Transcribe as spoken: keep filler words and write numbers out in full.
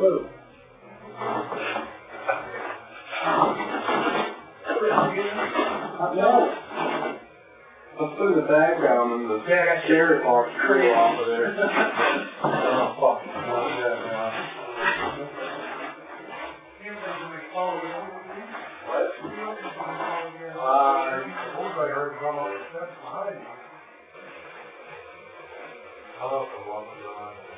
move. No. Let's put in the background and the yeah, I got sheriff box crazy off of there. Oh, fuck. Oh, yeah, yeah. What? Uh, Everybody heard him come up the steps behind you. I don't know if I want to go on.